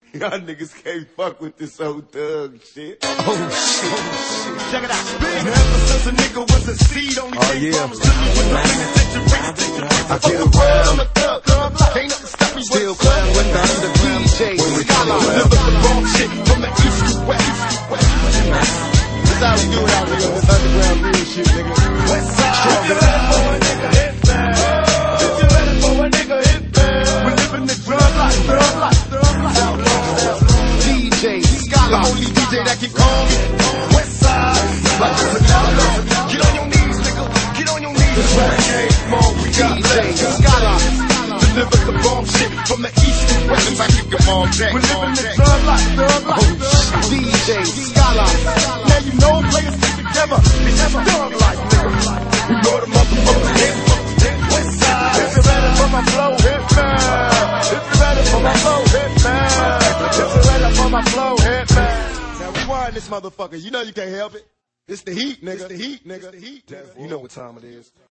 Y'all niggas can't fuck with this old thug shit. Oh shit. Check it out. Ever since a nigga was a seed, only thing promised to me was no penitentiary. I get around, Ain't nothing stop me. still playing with the under DJ. Deliver the wrong shit from the east to west. That's how we do it out here. This underground real shit, nigga. West side. If you ready for a nigga hit man. If you ready for a nigga hit man. We living the drug life, drug life. DJ The Scholar. only DJ that can call me West Side. Get on your knees, nigga. Get on your knees. This rap game, come on, we got DJ legends. Scholar. Deliver the bomb shit from the east to west. I kick them all day. We living the drug life, drug life. DJ Scholar. Now you know players stick together. It's drug life, nigga. We know the motherfuckers hit. West Side. If you ready for my flow, hit man. If you ready for my flow, hit man. If you ready for my flow, hit man. Now rewind this motherfucker. You know you can't help it. It's the heat, nigga. It's the heat, nigga. It's the heat, nigga. You know what time it is.